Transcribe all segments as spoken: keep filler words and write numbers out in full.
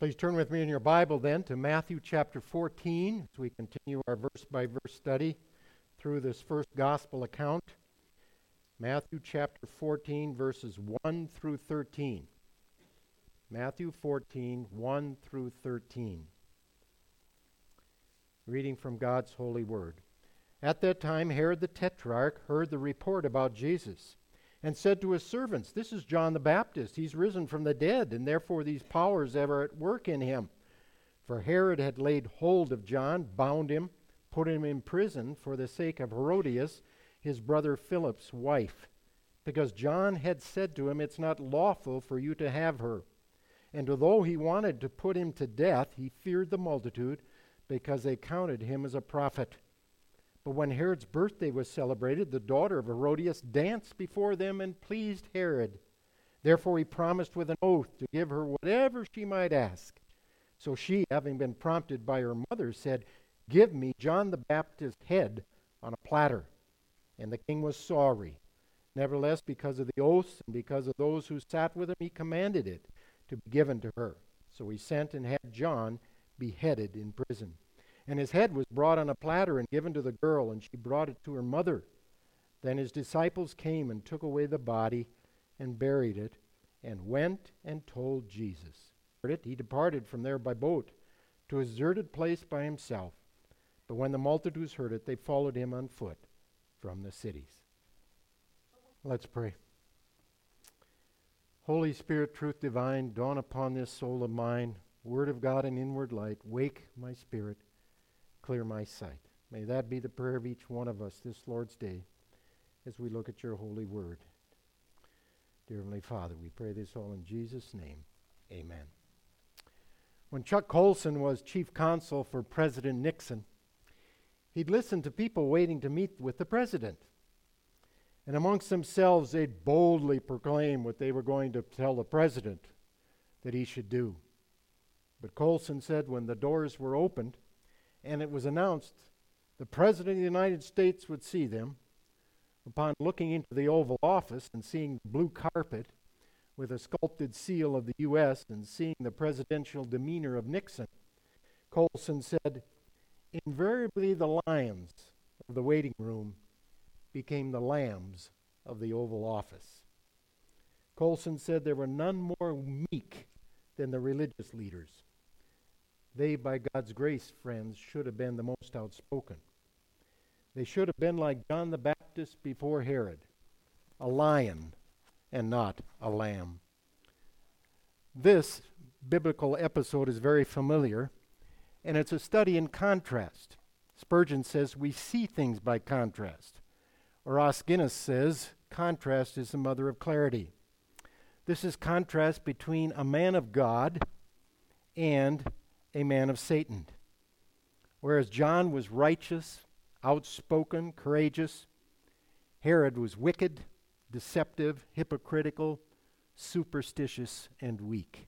Please turn with me in your Bible then to Matthew chapter fourteen as we continue our verse-by-verse study through this first gospel account. Matthew chapter fourteen, verses one through thirteen. Matthew fourteen, one through thirteen. Reading from God's holy word. At that time Herod the Tetrarch heard the report about Jesus, and said to his servants, "This is John the Baptist. He's risen from the dead, and therefore these powers are at work in him." For Herod had laid hold of John, bound him, put him in prison for the sake of Herodias, his brother Philip's wife, because John had said to him, "It's not lawful for you to have her." And although he wanted to put him to death, he feared the multitude, because they counted him as a prophet. But when Herod's birthday was celebrated, the daughter of Herodias danced before them and pleased Herod. Therefore he promised with an oath to give her whatever she might ask. So she, having been prompted by her mother, said, "Give me John the Baptist's head on a platter." And the king was sorry. Nevertheless, because of the oaths and because of those who sat with him, he commanded it to be given to her. So he sent and had John beheaded in prison. And his head was brought on a platter and given to the girl, and she brought it to her mother. Then his disciples came and took away the body and buried it, and went and told Jesus. He departed from there by boat to a deserted place by himself. But when the multitudes heard it, they followed him on foot from the cities. Let's pray. Holy Spirit, truth divine, dawn upon this soul of mine. Word of God and inward light, wake my spirit, clear my sight. May that be the prayer of each one of us this Lord's Day as we look at your holy word. Dear Heavenly Father, we pray this all in Jesus' name. Amen. When Chuck Colson was chief counsel for President Nixon, he'd listen to people waiting to meet with the president. And amongst themselves, they'd boldly proclaim what they were going to tell the president that he should do. But Colson said when the doors were opened and it was announced the President of the United States would see them, upon looking into the Oval Office and seeing the blue carpet with a sculpted seal of the U S and seeing the presidential demeanor of Nixon, Colson said, invariably the lions of the waiting room became the lambs of the Oval Office. Colson said there were none more meek than the religious leaders. They, by God's grace, friends, should have been the most outspoken. They should have been like John the Baptist before Herod, a lion and not a lamb. This biblical episode is very familiar, and it's a study in contrast. Spurgeon says we see things by contrast. Or Os Guinness says contrast is the mother of clarity. This is contrast between a man of God and a man of Satan. Whereas John was righteous, outspoken, courageous, Herod was wicked, deceptive, hypocritical, superstitious, and weak.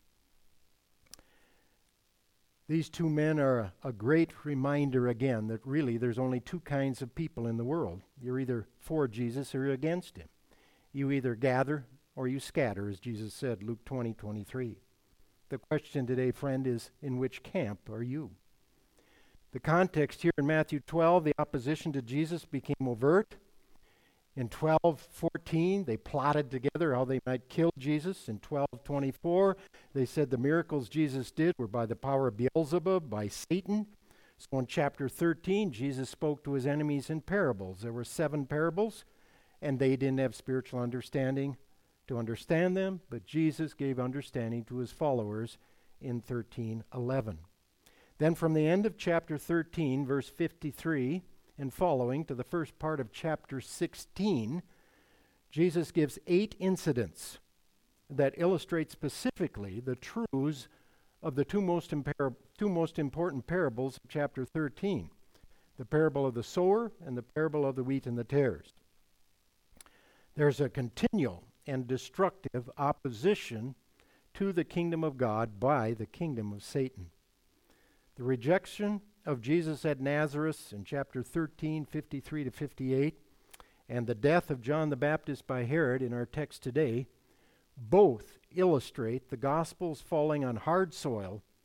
These two men are a, a great reminder again that really there's only two kinds of people in the world. You're either for Jesus or you're against him. You either gather or you scatter, as Jesus said, Luke twenty, twenty-three. The question today, friend, is in which camp are you? The context here in Matthew twelve, the opposition to Jesus became overt. In twelve fourteen, they plotted together how they might kill Jesus. In twelve twenty-four, they said the miracles Jesus did were by the power of Beelzebub, by Satan. So in chapter thirteen, Jesus spoke to his enemies in parables. There were seven parables, and they didn't have spiritual understanding to understand them, but Jesus gave understanding to his followers in thirteen eleven. Then from the end of chapter thirteen, verse fifty-three and following, to the first part of chapter sixteen, Jesus gives eight incidents that illustrate specifically the truths of the two most, impar- two most important parables of chapter thirteen, the parable of the sower and the parable of the wheat and the tares. There's a continual and destructive opposition to the kingdom of God by the kingdom of Satan. The rejection of Jesus at Nazareth in chapter thirteen, fifty-three to fifty-eight, and the death of John the Baptist by Herod in our text today both illustrate the gospel's falling on hard soil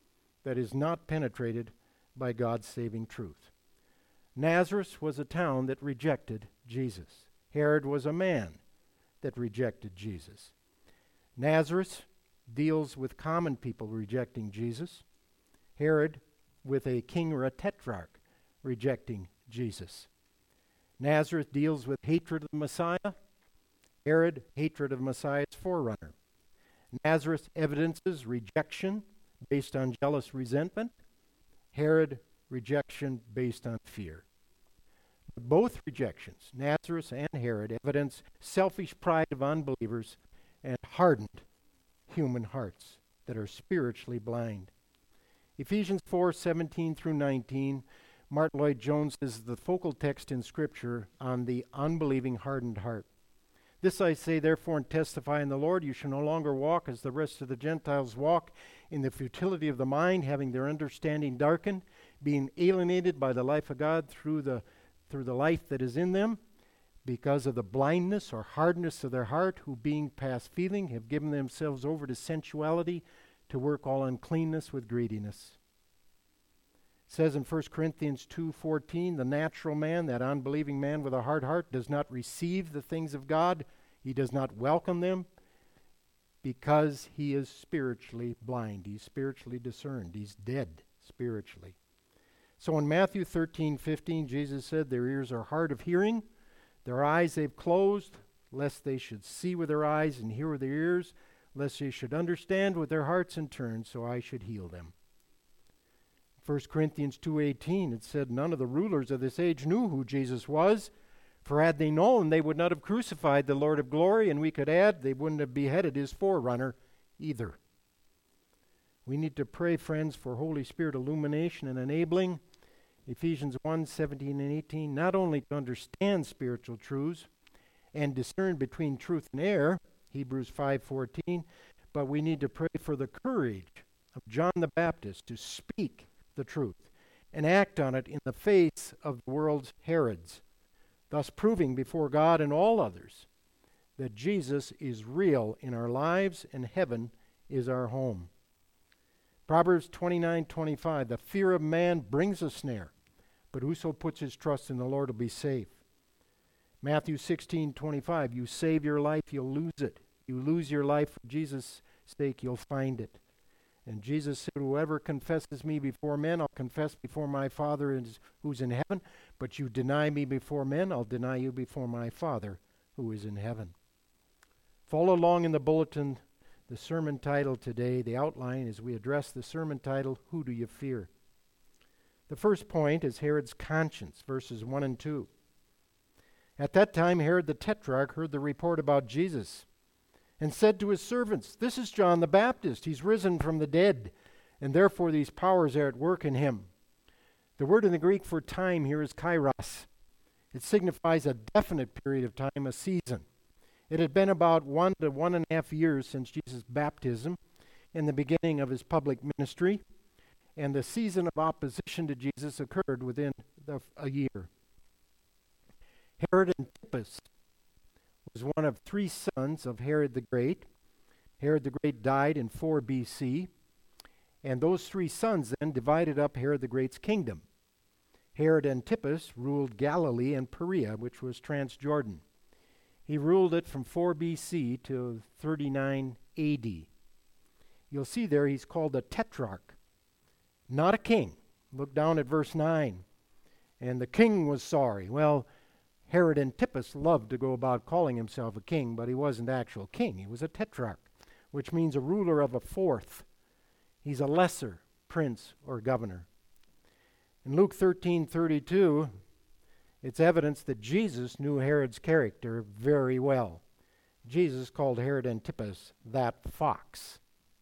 that is not penetrated by God's saving truth. Nazareth was a town that rejected Jesus. Herod was a man that rejected Jesus. Nazareth deals with common people rejecting Jesus. Herod with a king or a tetrarch rejecting Jesus. Nazareth deals with hatred of the Messiah. Herod, hatred of Messiah's forerunner. Nazareth evidences rejection based on jealous resentment. Herod, rejection based on fear. Both rejections, Nazareth and Herod, evidence selfish pride of unbelievers and hardened human hearts that are spiritually blind. Ephesians four seventeen through nineteen, Martin Lloyd-Jones is the focal text in Scripture on the unbelieving hardened heart. This I say therefore and testify in the Lord, you shall no longer walk as the rest of the Gentiles walk, in the futility of the mind, having their understanding darkened, being alienated by the life of God through the through the life that is in them, because of the blindness or hardness of their heart, who being past feeling have given themselves over to sensuality, to work all uncleanness with greediness. It says in First Corinthians two fourteen, the natural man, that unbelieving man with a hard heart, does not receive the things of God. He does not welcome them because he is spiritually blind. He's spiritually discerned. He's dead spiritually. So in Matthew thirteen fifteen, Jesus said, their ears are hard of hearing, their eyes they've closed, lest they should see with their eyes and hear with their ears, lest they should understand with their hearts and turn, so I should heal them. First Corinthians two eighteen, it said, none of the rulers of this age knew who Jesus was, for had they known, they would not have crucified the Lord of glory, and we could add, they wouldn't have beheaded his forerunner either. We need to pray, friends, for Holy Spirit illumination and enabling. Ephesians one seventeen and eighteen, not only to understand spiritual truths and discern between truth and error, Hebrews five fourteen, but we need to pray for the courage of John the Baptist to speak the truth and act on it in the face of the world's Herods, thus proving before God and all others that Jesus is real in our lives and heaven is our home. Proverbs twenty-nine twenty-five, the fear of man brings a snare, but whoso puts his trust in the Lord will be safe. Matthew sixteen twenty-five, you save your life, you'll lose it. You lose your life for Jesus' sake, you'll find it. And Jesus said, whoever confesses me before men, I'll confess before my Father who's in heaven. But you deny me before men, I'll deny you before my Father who is in heaven. Follow along in the bulletin, the sermon title today, the outline as we address the sermon title, Who Do You Fear? The first point is Herod's conscience, verses one and two. At that time, Herod the Tetrarch heard the report about Jesus and said to his servants, this is John the Baptist. He's risen from the dead, and therefore these powers are at work in him. The word in the Greek for time here is kairos. It signifies a definite period of time, a season. It had been about one to one and a half years since Jesus' baptism and the beginning of his public ministry, and the season of opposition to Jesus occurred within the, a year. Herod Antipas was one of three sons of Herod the Great. Herod the Great died in four B C, and those three sons then divided up Herod the Great's kingdom. Herod Antipas ruled Galilee and Perea, which was Transjordan. He ruled it from four B C to thirty-nine A D. You'll see there he's called a tetrarch, not a king. Look down at verse nine. And the king was sorry. Well, Herod Antipas loved to go about calling himself a king, but he wasn't actual king. He was a tetrarch, which means a ruler of a fourth. He's a lesser prince or governor. In Luke thirteen thirty-two, it's evidence that Jesus knew Herod's character very well. Jesus called Herod Antipas that fox.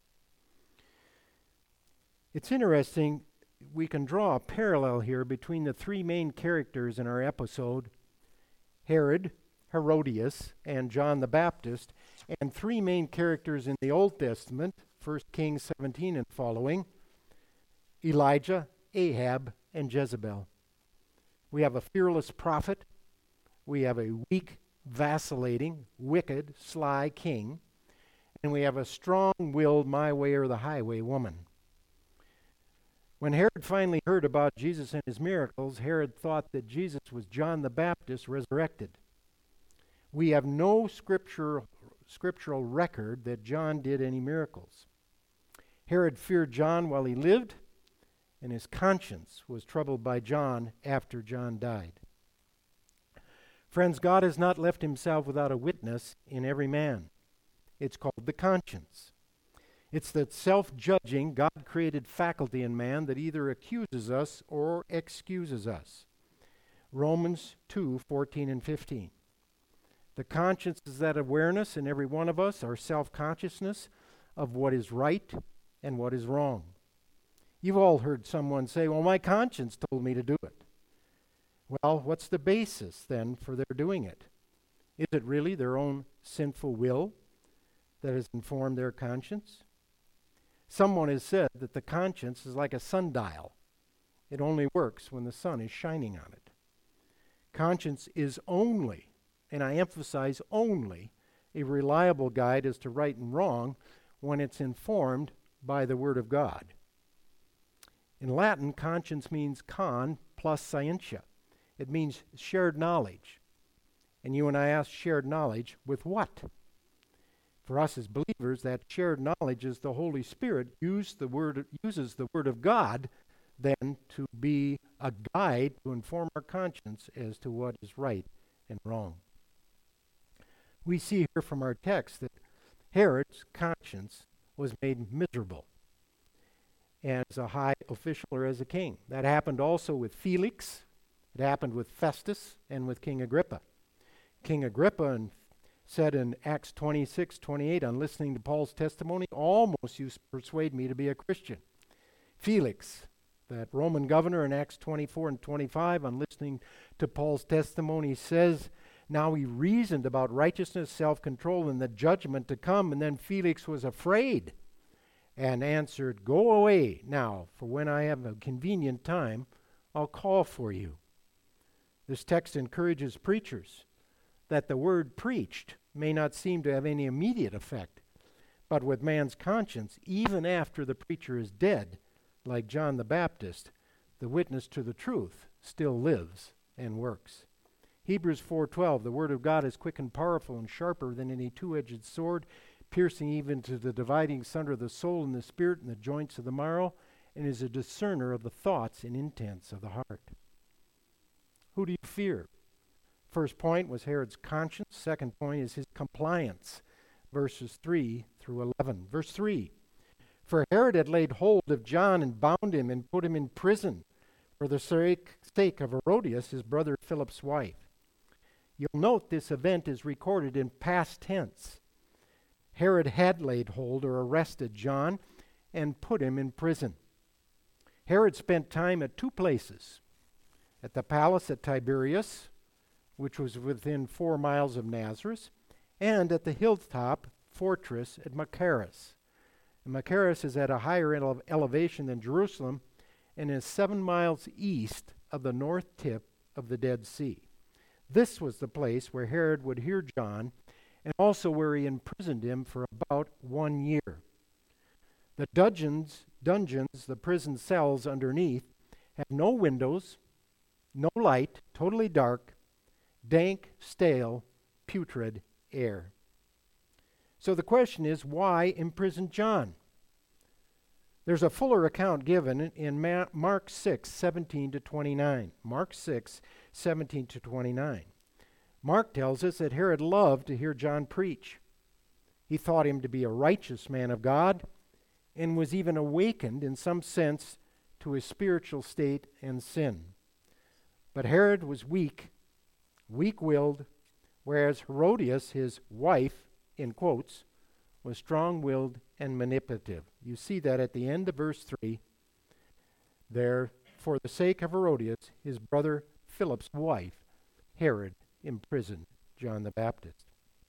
It's interesting, we can draw a parallel here between the three main characters in our episode, Herod, Herodias, and John the Baptist, and three main characters in the Old Testament, First Kings seventeen and following, Elijah, Ahab, and Jezebel. We have a fearless prophet, we have a weak, vacillating, wicked, sly king, and we have a strong-willed my way or the highway woman. When Herod finally heard about Jesus and his miracles, Herod thought that Jesus was John the Baptist resurrected. We have no scriptural, scriptural record that John did any miracles. Herod feared John while he lived, and his conscience was troubled by John after John died. Friends, God has not left himself without a witness in every man. It's called the conscience. It's that self-judging, God-created faculty in man that either accuses us or excuses us. Romans two, fourteen and fifteen. The conscience is that awareness in every one of us, our self-consciousness of what is right and what is wrong. You've all heard someone say, well, my conscience told me to do it. Well, what's the basis then for their doing it? Is it really their own sinful will that has informed their conscience? Someone has said that the conscience is like a sundial. It only works when the sun is shining on it. Conscience is only, and I emphasize only, a reliable guide as to right and wrong when it's informed by the Word of God. In Latin, conscience means con plus scientia. It means shared knowledge. And you and I ask shared knowledge with what? For us as believers, that shared knowledge is the Holy Spirit use the word, uses the Word of God then to be a guide to inform our conscience as to what is right and wrong. We see here from our text that Herod's conscience was made miserable as a high official or as a king. That happened also with Felix. It happened with Festus and with King Agrippa. King Agrippa and said in Acts twenty-six, twenty-eight, on listening to Paul's testimony, almost you persuade me to be a Christian. Felix, that Roman governor, in Acts twenty-four and twenty-five, on listening to Paul's testimony, says, now he reasoned about righteousness, self-control, and the judgment to come, and then Felix was afraid and answered, go away now, for when I have a convenient time, I'll call for you. This text encourages preachers that the word preached may not seem to have any immediate effect, but with man's conscience, even after the preacher is dead, like John the Baptist, the witness to the truth still lives and works. Hebrews four twelve, the word of God is quick and powerful and sharper than any two-edged sword, piercing even to the dividing sunder of the soul and the spirit and the joints of the marrow, and is a discerner of the thoughts and intents of the heart. Who do you fear? First point was Herod's conscience. Second point is his compliance. Verses three through eleven. Verse three, for Herod had laid hold of John and bound him and put him in prison for the sake, sake of Herodias, his brother Philip's wife. You'll note this event is recorded in past tense. Herod had laid hold or arrested John and put him in prison. Herod spent time at two places. At the palace at Tiberias, which was within four miles of Nazareth, and at the hilltop fortress at Machaerus. And Machaerus is at a higher ele- elevation than Jerusalem and is seven miles east of the north tip of the Dead Sea. This was the place where Herod would hear John, and also where he imprisoned him for about one year. The dungeons, dungeons, the prison cells underneath, have no windows, no light, totally dark, dank, stale, putrid air. So the question is, why imprison John? There's a fuller account given in Ma- Mark six, seventeen to twenty-nine. Mark six, seventeen to twenty-nine. Mark tells us that Herod loved to hear John preach. He thought him to be a righteous man of God and was even awakened in some sense to his spiritual state and sin. But Herod was weak, weak-willed, whereas Herodias, his wife, in quotes, was strong-willed and manipulative. You see that at the end of verse three. There, for the sake of Herodias, his brother Philip's wife, Herod imprisoned John the Baptist.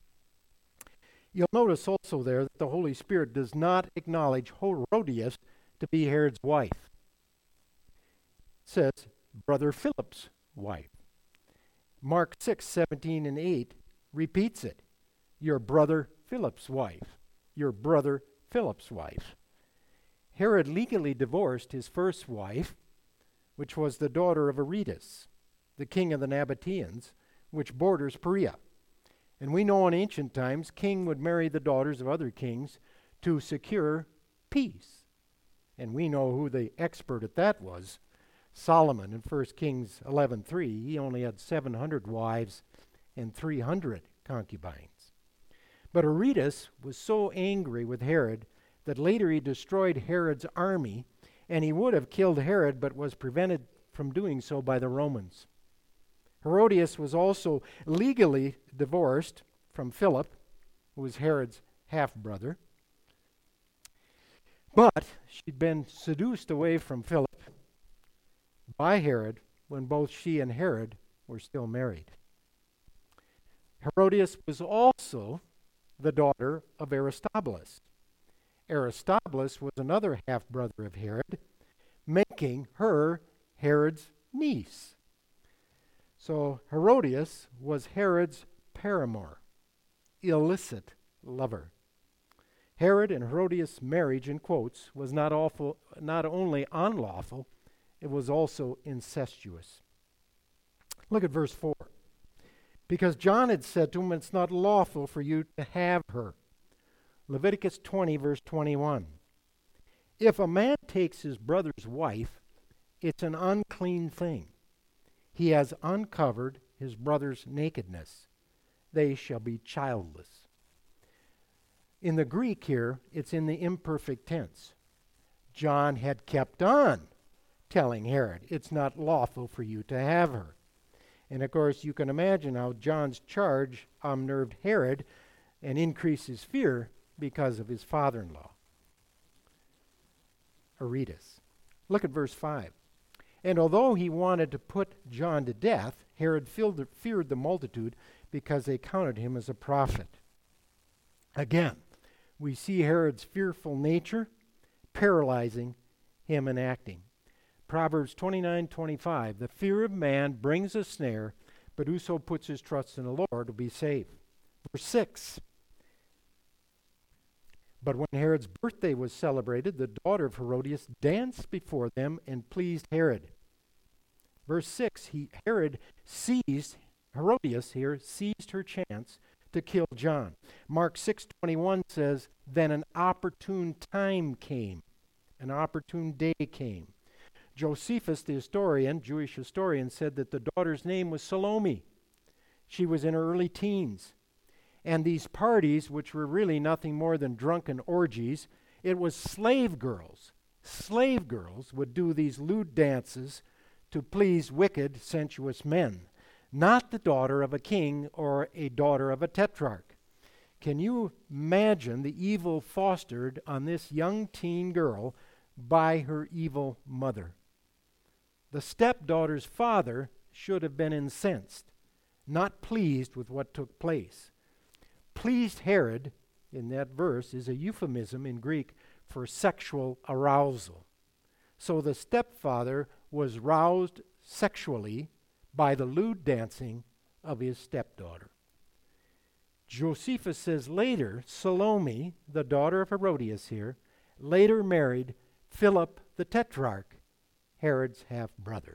You'll notice also there that the Holy Spirit does not acknowledge Herodias to be Herod's wife. It says, brother Philip's wife. Mark six, seventeen and eight repeats it. Your brother Philip's wife. Your brother Philip's wife. Herod legally divorced his first wife, which was the daughter of Aretas, the king of the Nabateans, which borders Perea. And we know in ancient times, king would marry the daughters of other kings to secure peace. And we know who the expert at that was. Solomon in First Kings eleven three. He only had seven hundred wives and three hundred concubines. But Aretas was so angry with Herod that later he destroyed Herod's army, and he would have killed Herod but was prevented from doing so by the Romans. Herodias was also legally divorced from Philip, who was Herod's half-brother. But she'd been seduced away from Philip by Herod when both she and Herod were still married. Herodias was also the daughter of Aristobulus. Aristobulus was another half-brother of Herod, making her Herod's niece. So Herodias was Herod's paramour, illicit lover. Herod and Herodias' marriage, in quotes, was not, awful, not only unlawful, it was also incestuous. Look at verse four. Because John had said to him, it's not lawful for you to have her. Leviticus twenty, verse twenty-one. If a man takes his brother's wife, it's an unclean thing. He has uncovered his brother's nakedness. They shall be childless. In the Greek here, it's in the imperfect tense. John had kept on telling Herod, it's not lawful for you to have her. And of course, you can imagine how John's charge unnerved Herod and increased his fear because of his father-in-law, Aretas. Look at verse five. And although he wanted to put John to death, Herod feared the multitude because they counted him as a prophet. Again, we see Herod's fearful nature paralyzing him in acting. Proverbs twenty-nine twenty-five, the fear of man brings a snare, but whoso puts his trust in the Lord will be safe. Verse six, but when Herod's birthday was celebrated, the daughter of Herodias danced before them and pleased Herod. Verse six, he, Herod seized, Herodias here, seized her chance to kill John. Mark six twenty-one says, then an opportune time came, an opportune day came. Josephus, the historian, Jewish historian, said that the daughter's name was Salome. She was in her early teens. And these parties, which were really nothing more than drunken orgies, it was slave girls. Slave girls would do these lewd dances to please wicked, sensuous men, not the daughter of a king or a daughter of a tetrarch. Can you imagine the evil fostered on this young teen girl by her evil mother? The stepdaughter's father should have been incensed, not pleased with what took place. Pleased Herod, in that verse, is a euphemism in Greek for sexual arousal. So the stepfather was roused sexually by the lewd dancing of his stepdaughter. Josephus says later, Salome, the daughter of Herodias here, later married Philip the Tetrarch, Herod's half-brother.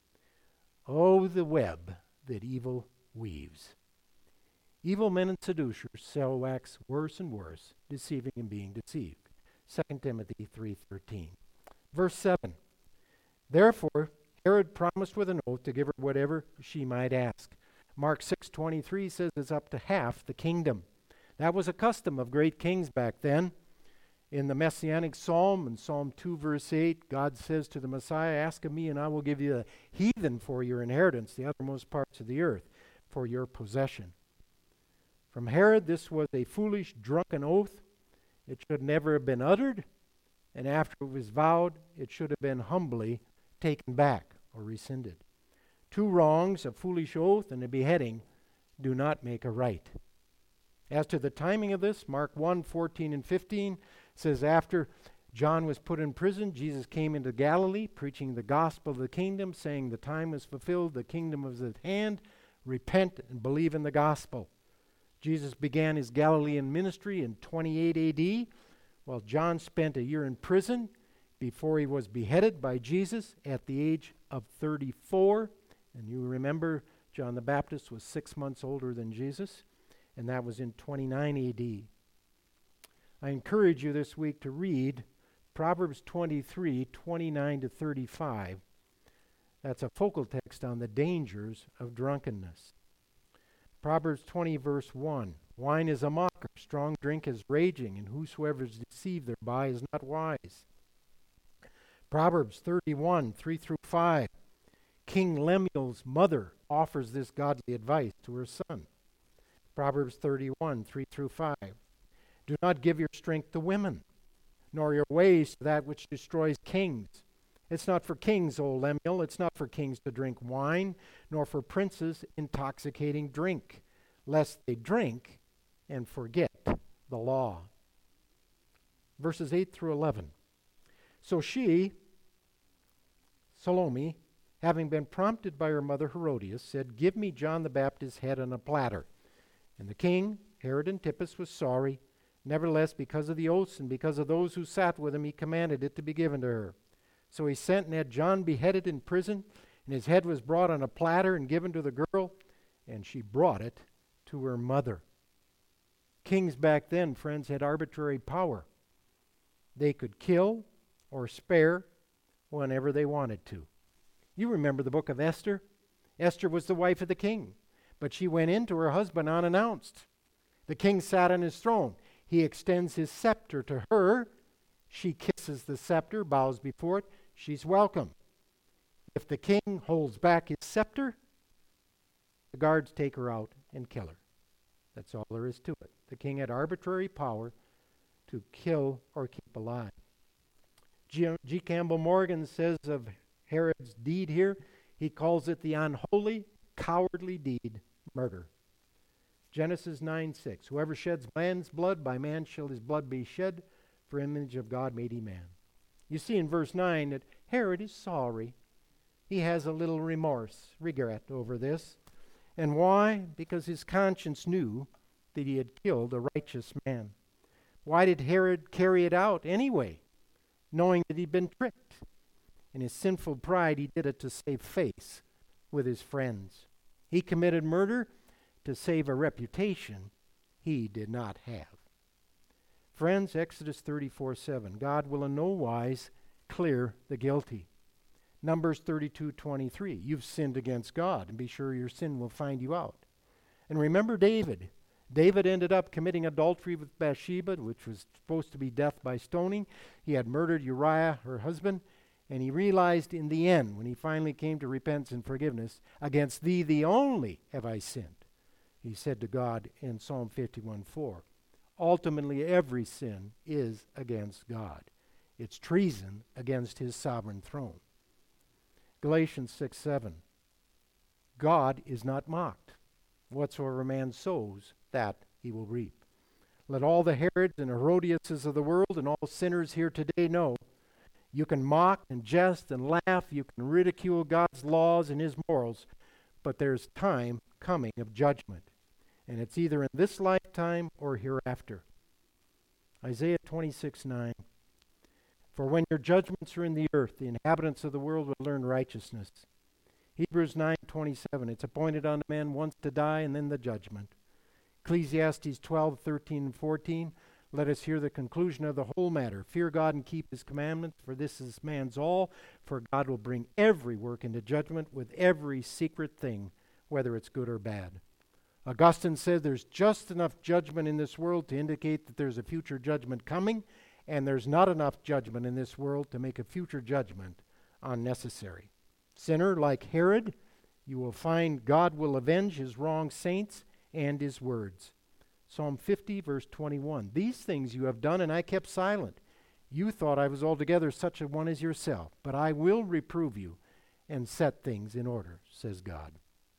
Oh, the web that evil weaves. Evil men and seducers shall wax worse and worse, deceiving and being deceived. Second Timothy three thirteen. Verse seven. Therefore, Herod promised with an oath to give her whatever she might ask. Mark six twenty-three says it's up to half the kingdom. That was a custom of great kings back then. In the Messianic Psalm, in Psalm two verse eight, God says to the Messiah, ask of me and I will give you the heathen for your inheritance, the uttermost parts of the earth for your possession. From Herod, this was a foolish, drunken oath. It should never have been uttered, and after it was vowed, it should have been humbly taken back or rescinded. Two wrongs, a foolish oath and a beheading, do not make a right. As to the timing of this, Mark one fourteen and fifteen says, after John was put in prison, Jesus came into Galilee, preaching the gospel of the kingdom, saying the time is fulfilled, the kingdom is at hand, repent and believe in the gospel. Jesus began his Galilean ministry in twenty-eight A D, while John spent a year in prison. before he was beheaded by Jesus at the age of thirty-four. And you remember John the Baptist was six months older than Jesus, and that was in twenty-nine A D. I encourage you this week to read Proverbs twenty-three, twenty-nine to thirty-five. That's a focal text on the dangers of drunkenness. Proverbs twenty, verse one. Wine is a mocker, strong drink is raging, and whosoever is deceived thereby is not wise. Proverbs thirty-one, three through five. King Lemuel's mother offers this godly advice to her son. Proverbs thirty-one, three through five. Do not give your strength to women, nor your ways to that which destroys kings. It's not for kings, O Lemuel, it's not for kings to drink wine, nor for princes intoxicating drink, lest they drink and forget the law. Verses eight through eleven. So she, Salome, having been prompted by her mother Herodias, said, Give me John the Baptist's head on a platter. And the king, Herod Antipas, was sorry. Nevertheless, because of the oaths and because of those who sat with him, he commanded it to be given to her. So he sent and had John beheaded in prison, and his head was brought on a platter and given to the girl, and she brought it to her mother. Kings back then, friends, had arbitrary power. They could kill or spare whenever they wanted to. You remember the book of Esther? Esther was the wife of the king, but she went in to her husband unannounced. The king sat on his throne. He extends his scepter to her. She kisses the scepter, bows before it. She's welcome. If the king holds back his scepter, the guards take her out and kill her. That's all there is to it. The king had arbitrary power to kill or keep alive. G. G. Campbell Morgan says of Herod's deed here, he calls it the unholy, cowardly deed, murder. Genesis nine six. Whoever sheds man's blood, by man shall his blood be shed, for image of God made he man. You see in verse nine that Herod is sorry. He has a little remorse, regret over this. And why? Because his conscience knew that he had killed a righteous man. Why did Herod carry it out anyway, knowing that he'd been tricked? In his sinful pride, he did it to save face with his friends. He committed murder to save a reputation he did not have. Friends, Exodus thirty-four seven, God will in no wise clear the guilty. Numbers thirty-two twenty-three, you've sinned against God, and be sure your sin will find you out. And remember David. David ended up committing adultery with Bathsheba, which was supposed to be death by stoning. He had murdered Uriah, her husband, and he realized in the end, when he finally came to repentance and forgiveness, against thee, thee only, have I sinned. He said to God in Psalm fifty-one four. Ultimately, every sin is against God. It's treason against his sovereign throne. Galatians six seven. God is not mocked. Whatsoever a man sows, that he will reap. Let all the Herods and Herodiases of the world and all sinners here today know you can mock and jest and laugh, you can ridicule God's laws and his morals, but there's time coming of judgment. And it's either in this lifetime or hereafter. Isaiah twenty-six nine. For when your judgments are in the earth, the inhabitants of the world will learn righteousness. Hebrews nine twenty-seven. It's appointed unto man once to die and then the judgment. Ecclesiastes twelve thirteen and fourteen. Let us hear the conclusion of the whole matter. Fear God and keep his commandments, for this is man's all. For God will bring every work into judgment with every secret thing, whether it's good or bad. Augustine said there's just enough judgment in this world to indicate that there's a future judgment coming, and there's not enough judgment in this world to make a future judgment unnecessary. Sinner, like Herod, you will find God will avenge his wrong saints and his words. Psalm fifty, verse twenty-one. These things you have done, and I kept silent. You thought I was altogether such a one as yourself, but I will reprove you and set things in order, says God.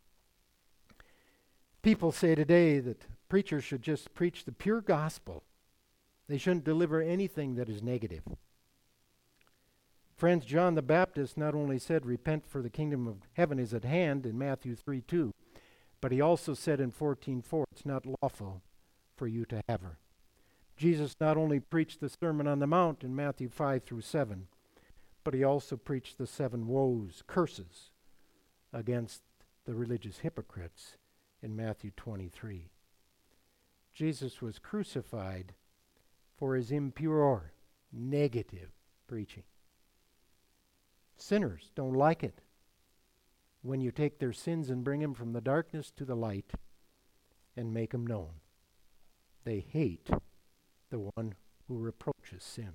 People say today that preachers should just preach the pure gospel. They shouldn't deliver anything that is negative. Friends, John the Baptist not only said, repent for the kingdom of heaven is at hand in Matthew three two, but he also said in fourteen four, it's not lawful for you to have her. Jesus not only preached the Sermon on the Mount in Matthew five through seven, but he also preached the seven woes, curses, against the religious hypocrites in Matthew twenty-three. Jesus was crucified for his impure, negative preaching. Sinners don't like it when you take their sins and bring them from the darkness to the light and make them known. They hate the one who reproaches sin.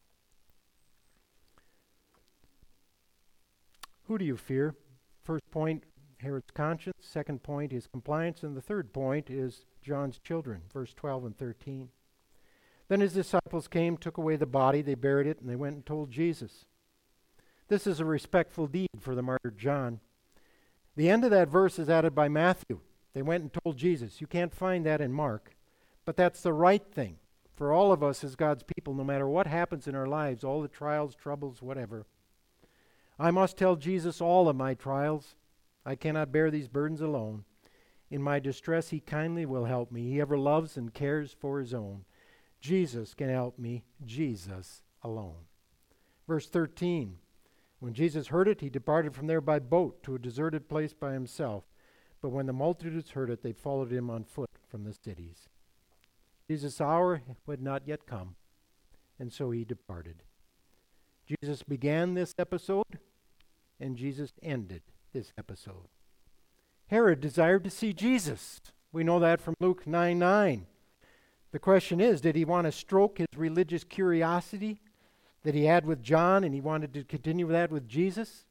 Who do you fear? First point, Herod's conscience. Second point, his compliance. And the third point is John's children, verse twelve and thirteen. Then his disciples came, took away the body, they buried it, and they went and told Jesus. This is a respectful deed for the martyr John. The end of that verse is added by Matthew. They went and told Jesus. You can't find that in Mark, but that's the right thing for all of us as God's people, no matter what happens in our lives, all the trials, troubles, whatever. I must tell Jesus all of my trials. I cannot bear these burdens alone. In my distress, he kindly will help me. He ever loves and cares for his own. Jesus can help me, Jesus alone. Verse thirteen, when Jesus heard it, he departed from there by boat to a deserted place by himself. But when the multitudes heard it, they followed him on foot from the cities. Jesus' hour had not yet come, and so he departed. Jesus began this episode, and Jesus ended this episode. Herod desired to see Jesus. We know that from Luke nine nine. The question is, did he want to stroke his religious curiosity that he had with John, and he wanted to continue that with Jesus?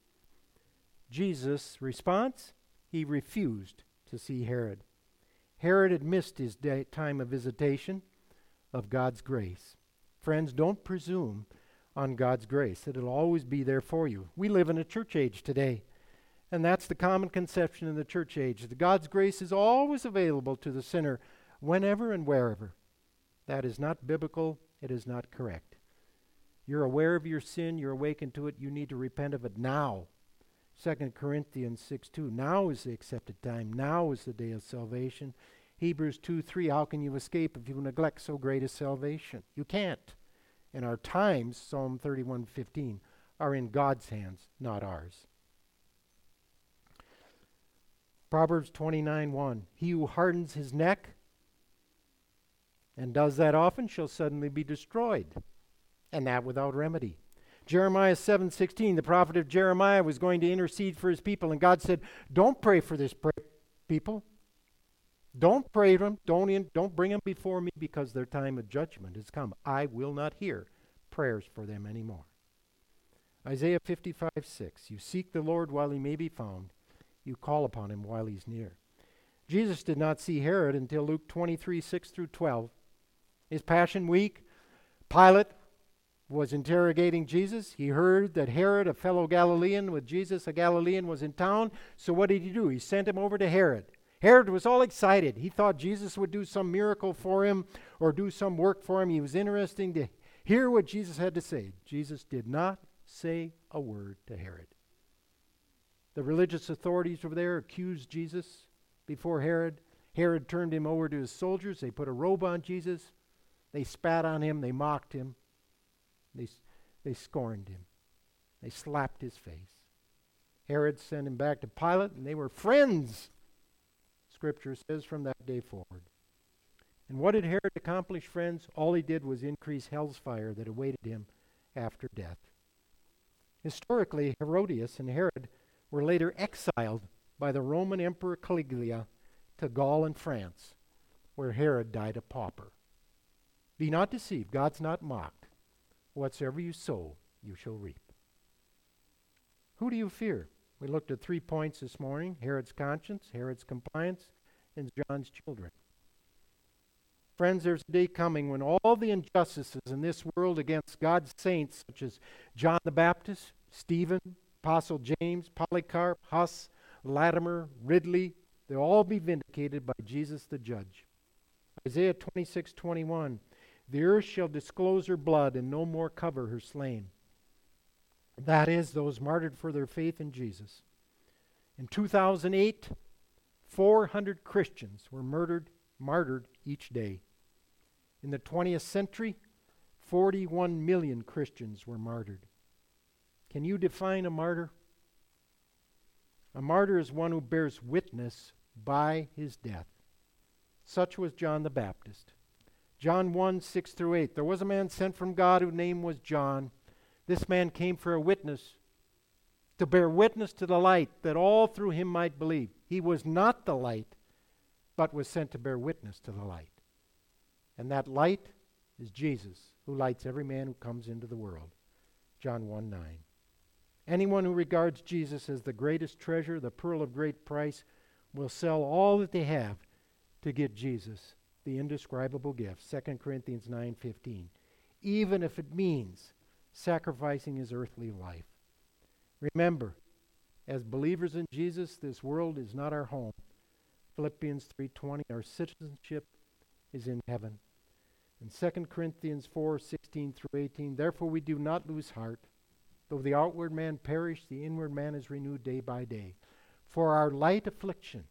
Jesus' response? He refused to see Herod. Herod had missed his day, time of visitation of God's grace. Friends, don't presume on God's grace. It'll always be there for you. We live in a church age today, and that's the common conception in the church age. That God's grace is always available to the sinner whenever and wherever. That is not biblical. It is not correct. You're aware of your sin. You're awakened to it. You need to repent of it now. Second Corinthians six two. Now is the accepted time. Now is the day of salvation. Hebrews two three. How can you escape if you neglect so great a salvation? You can't. And our times, Psalm thirty-one fifteen, are in God's hands, not ours. Proverbs twenty-nine one. He who hardens his neck and does that often shall suddenly be destroyed, and that without remedy. Jeremiah seven sixteen, the prophet of Jeremiah was going to intercede for his people, and God said, don't pray for this pray- people. Don't pray to them. Don't, in, don't bring them before me, because their time of judgment has come. I will not hear prayers for them anymore. Isaiah fifty-five six, you seek the Lord while he may be found. You call upon him while he's near. Jesus did not see Herod until Luke twenty-three six through twelve. His Passion Week, Pilate was interrogating Jesus. He heard that Herod, a fellow Galilean with Jesus, a Galilean, was in town. So what did he do? He sent him over to Herod. Herod was all excited. He thought Jesus would do some miracle for him or do some work for him. He was interested to hear what Jesus had to say. Jesus did not say a word to Herod. The religious authorities over there accused Jesus before Herod. Herod turned him over to his soldiers. They put a robe on Jesus. They spat on him. They mocked him. They, they scorned him. They slapped his face. Herod sent him back to Pilate, and they were friends, Scripture says, from that day forward. And what did Herod accomplish, friends? All he did was increase hell's fire that awaited him after death. Historically, Herodias and Herod were later exiled by the Roman Emperor Caligula to Gaul and France, where Herod died a pauper. Be not deceived. God's not mocked. Whatsoever you sow, you shall reap. Who do you fear? We looked at three points this morning: Herod's conscience, Herod's compliance, and John's children. Friends, there's a day coming when all the injustices in this world against God's saints, such as John the Baptist, Stephen, Apostle James, Polycarp, Huss, Latimer, Ridley, they'll all be vindicated by Jesus the judge. Isaiah twenty-six twenty-one, the earth shall disclose her blood and no more cover her slain. That is, those martyred for their faith in Jesus. In two thousand eight, four hundred Christians were murdered, martyred each day. In the twentieth century, forty-one million Christians were martyred. Can you define a martyr? A martyr is one who bears witness by his death. Such was John the Baptist. John one, six through eight. There was a man sent from God whose name was John. This man came for a witness, to bear witness to the light, that all through him might believe. He was not the light, but was sent to bear witness to the light. And that light is Jesus, who lights every man who comes into the world. John one, nine. Anyone who regards Jesus as the greatest treasure, the pearl of great price, will sell all that they have to get Jesus the indescribable gift. Second Corinthians nine fifteen. Even if it means sacrificing his earthly life. Remember, as believers in Jesus, this world is not our home. Philippians three twenty, our citizenship is in heaven. And Second Corinthians four sixteen through eighteen, therefore we do not lose heart. Though the outward man perish, the inward man is renewed day by day. For our light affliction,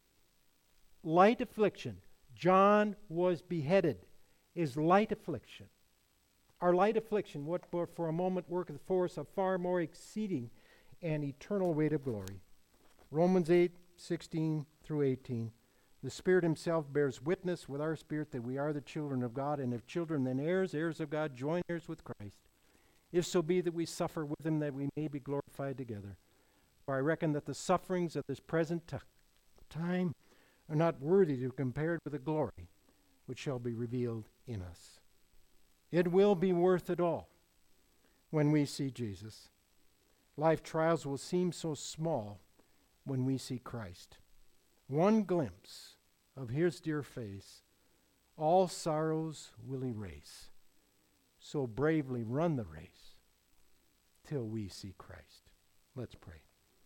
light affliction, John was beheaded, is light affliction. Our light affliction, what for a moment worketh for us a far more exceeding and eternal weight of glory. Romans eight sixteen through eighteen. The Spirit himself bears witness with our spirit that we are the children of God, and if children, then heirs, heirs of God, joint heirs with Christ. If so be that we suffer with him, that we may be glorified together. For I reckon that the sufferings of this present t- time are not worthy to be compared with the glory which shall be revealed in us. It will be worth it all when we see Jesus. Life trials will seem so small when we see Christ. One glimpse of his dear face, all sorrows will erase. So bravely run the race till we see Christ. Let's pray.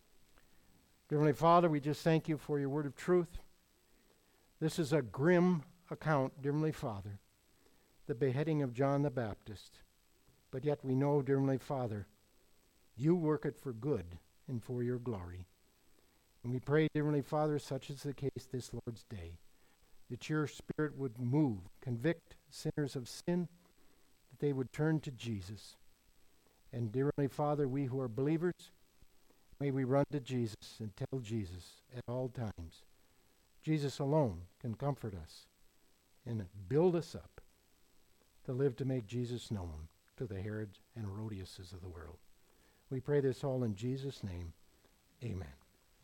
Dear Heavenly Father, we just thank you for your word of truth. This is a grim account, dear Heavenly Father, the beheading of John the Baptist. But yet we know, dear Heavenly Father, you work it for good and for your glory. And we pray, dear Heavenly Father, such is the case this Lord's Day, that your Spirit would move, convict sinners of sin, that they would turn to Jesus. And dear Heavenly Father, we who are believers, may we run to Jesus and tell Jesus at all times. Jesus alone can comfort us and build us up to live to make Jesus known to the Herods and Herodiases of the world. We pray this all in Jesus' name. Amen.